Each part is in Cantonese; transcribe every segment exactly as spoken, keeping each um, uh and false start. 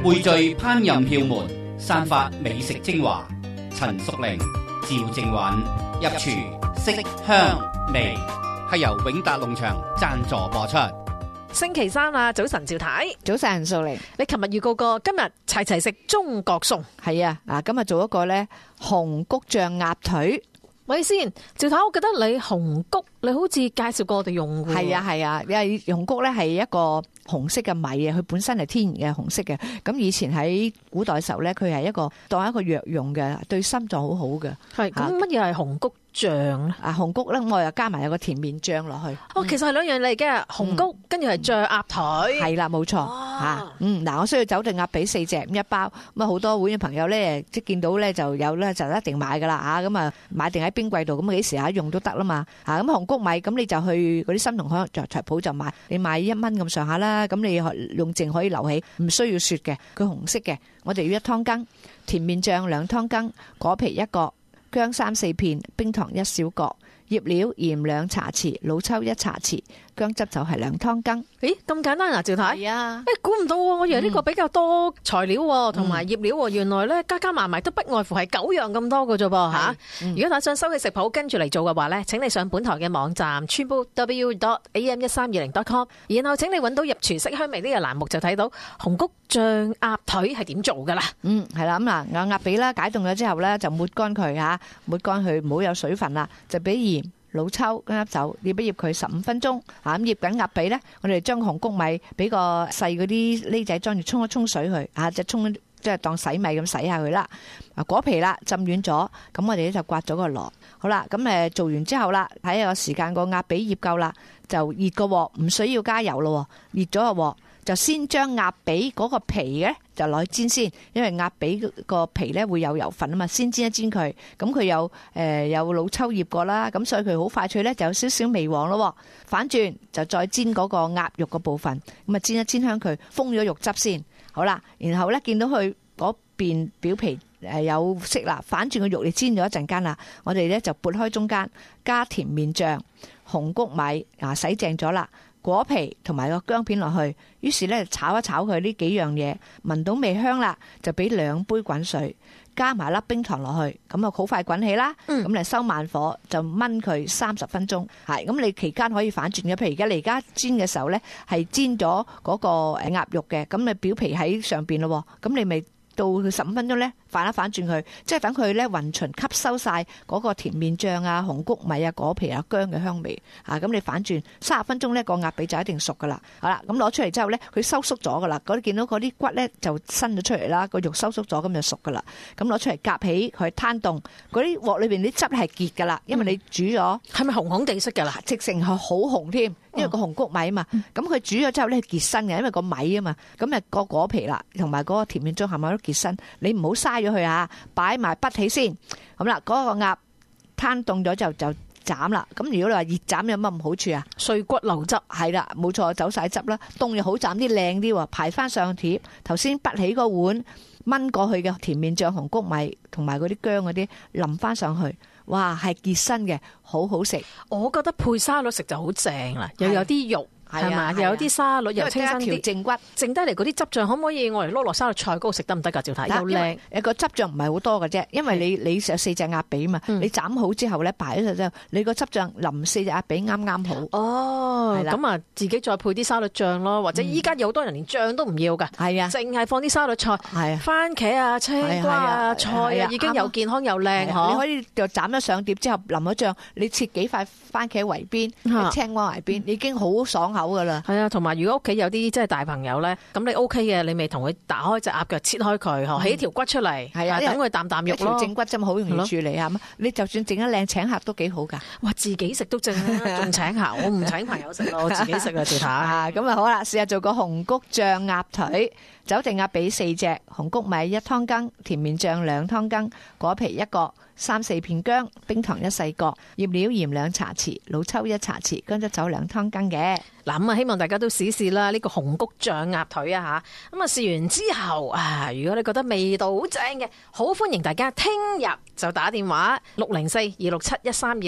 匯聚烹飪竅門，散發美食精華。陳淑玲、趙正允入廚色香味，係由永達農場贊助播出。 星期三啦，早晨趙太， 早晨素玲， 你琴日預告過今日齊齊食中國餸， 係啊，嗱，今日做一個咧紅谷醬鴨腿。 喂先，趙太，我記得你紅谷你好似介紹過我哋用嘅， 係啊係啊，因為紅谷咧係一個紅色嘅米啊，佢本身係天然嘅紅色嘅。咁以前喺古代嘅時候咧，佢係一個當一個藥用嘅，對心臟好好嘅。 係咁，乜嘢係紅谷醬咧？ 啊，紅谷咧，我又加埋有個甜麵醬落去。 哦，其實係兩樣嚟嘅，紅谷跟住係醬鴨腿。 係啦，冇錯吓。嗯，嗱，我需要走地鴨髀四隻，咁一包。咁啊，好多會員朋友咧，即係見到咧就有咧，就一定買噶啦吓。咁啊，買定喺冰櫃度，咁幾時啊用都得啦嘛。吓，咁紅谷米，咁你就去嗰啲參同香藥材鋪就買，你買一蚊咁上下啦。咁你用淨可以留起，唔需要雪嘅。佢紅色嘅，我哋要一湯羹，甜麵醬兩湯羹，果皮一個，薑三四片，冰糖一小角，醃料鹽兩茶匙，老抽一茶匙，薑汁就係兩湯羹。 咦，咁簡單啊，趙太？ 係啊， 誒，估唔到喎，我以為呢個比較多材料同埋醃料喎，原來咧加加埋埋都不外乎係九樣咁多嘅啫噃吓。如果打算收起食譜跟住嚟做嘅話咧，請你上本台嘅網站 triple w dot a m 一三二零 dot com， 然後請你揾到入廚色香味呢個欄目就睇到紅谷醬鴨腿係點做噶啦。 嗯，係啦，咁嗱，有鴨髀啦，解凍咗之後咧就抹乾佢吓，抹乾佢唔好有水分啦，就俾鹽。老抽跟粒酒，醃一醃佢十五分鐘。嚇，咁醃緊鴨髀咧，我哋將紅谷米俾個細嗰啲呢仔裝住沖一沖水去，嚇，就沖即係當洗米咁洗下佢啦。啊，果皮啦浸軟咗，咁我哋咧就刮咗個籮。好啦，咁誒做完之後啦，睇下個時間個鴨髀醃夠啦，就熱個鑊，唔需要加油咯。熱咗個鑊。就先將鴨髀嗰個皮咧就攞去煎先，因為鴨髀個皮咧會有油份啊嘛，先煎一煎佢，咁佢有誒、呃、有老抽醃過啦，咁所以佢好快脆咧，就有少少微黃咯。反轉就再煎嗰個鴨肉個部分，咁啊煎一煎香佢，封咗肉汁先，好啦，然後咧見到佢嗰邊表皮誒有色啦，反轉個肉你煎咗一陣間啦，我哋咧就撥開中間加甜麵醬、紅谷米啊洗淨咗啦。果皮同埋個薑片落去，於是咧炒一炒佢呢幾樣嘢，聞到味香啦，就俾兩杯滾水，加埋粒冰糖落去，咁啊好快滾起啦。咁你、嗯、收慢火就炆佢三十分鐘，係咁你期間可以反轉嘅。譬如而家你而家煎嘅時候咧，係煎咗嗰個誒鴨肉嘅，咁你表皮喺上邊咯，咁你咪到十五分鐘咧反一反轉佢，即係等佢咧勻循吸收晒嗰個甜麵醬啊、紅谷米啊、果皮啊、薑嘅香味啊，咁你反轉三十分鐘咧個鴨髀就一定熟噶啦。好啦，咁攞出嚟之後咧，佢收縮咗噶啦，嗰啲見到嗰啲骨咧就伸咗出嚟啦，個肉收縮咗咁就熟噶啦。咁攞出嚟夾起佢攤凍，嗰啲鑊裏邊啲汁係結噶啦，因為你煮咗係咪紅紅地色噶啦？ 直成係好紅添。因為個紅谷米啊嘛，咁佢煮咗之後咧結身嘅，因為個米啊嘛，咁啊個果皮啦，同埋嗰個甜麵醬係咪都結身？你唔好嘥咗佢啊，擺埋滗起先。咁啦，嗰個鴨攤凍咗就就斬啦。咁如果你話熱斬有乜唔好處啊？ 碎骨流汁係啦，冇錯，走晒汁啦。凍又好斬啲靚啲喎，排翻上碟。頭先滗起個碗炆過去嘅甜麵醬、紅谷米同埋嗰啲薑嗰啲淋翻上去。哇，係結身嘅，好好食。 我覺得配沙律食就好正啦，又有啲肉。係嘛，又有啲沙律又清新啲， 正骨剩低嚟嗰啲汁醬可唔可以我嚟撈落沙律菜嗰度食得唔得㗎？趙太又靚， 誒個汁醬唔係好多嘅啫，因為你你有四隻鴨髀嘛，你斬好之後咧擺咗之後，你個汁醬淋四隻鴨髀啱啱好。 哦，咁啊自己再配啲沙律醬咯，或者依家有好多人連醬都唔要㗎，係啊，淨係放啲沙律菜，係番茄啊、青瓜啊、菜啊，已經又健康又靚嗬。 你可以就斬咗上碟之後淋咗醬，你切幾塊番茄圍邊、青瓜圍邊，已經好爽口。好噶啦， 係啊，同埋如果屋企有啲即係大朋友咧，咁你 O K 嘅，你咪同佢打開隻鴨腳，切開佢，嗬，起條骨出嚟，係啊，等佢啖啖肉咯。條正骨真係好容易處理啊！你就算整得靚，請客都幾好噶。哇，自己食都正啦，仲請客，我唔請朋友食咯，我自己食啊，趙太。 咁啊好啦，試下做個紅谷醬鴨腿，走地鴨髀四隻，紅谷米一湯羹，甜麵醬兩湯羹，果皮一個。三四片薑，冰糖一細角，醃料鹽兩茶匙，老抽一茶匙，薑汁酒兩湯羹嘅。 嗱咁啊，希望大家都試試啦，呢個紅谷醬鴨腿啊吓。咁啊試完之後啊，如果你覺得味道好正嘅，好歡迎大家聽日就打電話六零四二六七一三二零。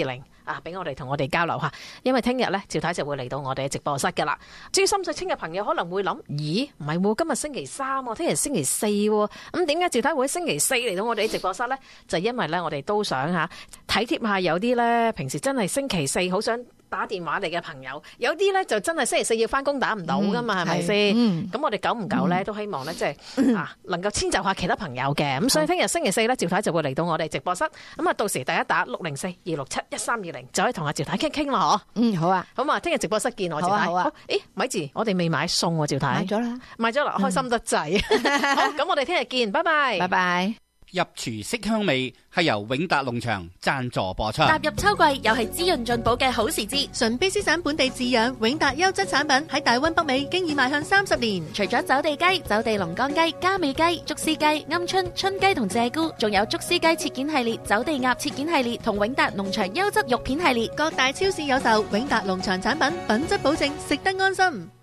啊，俾我哋同我哋交流下。因為聽日咧，趙太就會嚟到我哋嘅直播室噶啦。至於深水清嘅朋友可能會諗，咦，唔係喎，今日星期三喎，聽日星期四喎，咁點解趙太會喺星期四嚟到我哋嘅直播室咧？就因為咧，我哋都想吓體貼下有啲咧，平時真係星期四好想打電話嚟嘅朋友，有啲咧就真係星期四要翻工打唔到噶嘛，係咪先？咁我哋久唔久咧都希望咧，即係啊能夠遷就下其他朋友嘅。咁所以聽日星期四咧，趙太就會嚟到我哋直播室。咁啊，到時第一打六零四二六七一三二零就可以同阿趙太傾傾啦，嗬。 嗯，好啊， 好嘛，聽日直播室見我趙太。 好啊，好啊。 誒，咪住，我哋未買餸喎，趙太。 買咗啦， 買咗啦，開心得滯。好，咁我哋聽日見，拜拜。 拜拜。 入廚色香味係由永達農場贊助播出。 踏入秋季，又係滋潤進補嘅好時節。 純卑詩省本地飼養永達優質產品喺大灣北美經已邁向三十年。 除咗走地雞、走地龍江雞、加美雞、竹絲雞、鵪鶉、春雞同鷓鴣，仲有竹絲雞切件系列、走地鴨切件系列同永達農場優質肉片系列， 各大超市有售。永達農場產品，品質保證，食得安心。